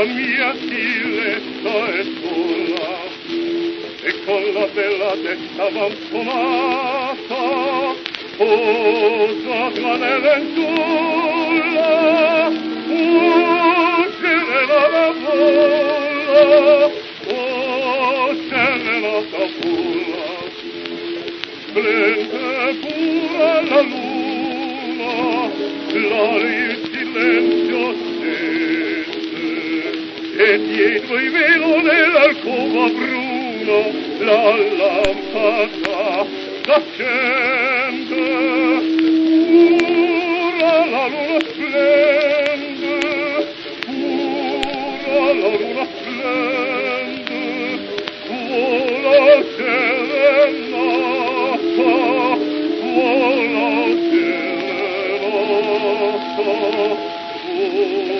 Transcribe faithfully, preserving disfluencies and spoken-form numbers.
mia Chilletta è sola e con la bella testa avanzonata posa tra le lenzuola oh serenata vola oh serenata vola splende pure la luna l'aria il silenzio stende e dietro i velo nell'alcova bruna la lampada s'accende pura la luna splende pura la luna splende vola serenata vola serenata vola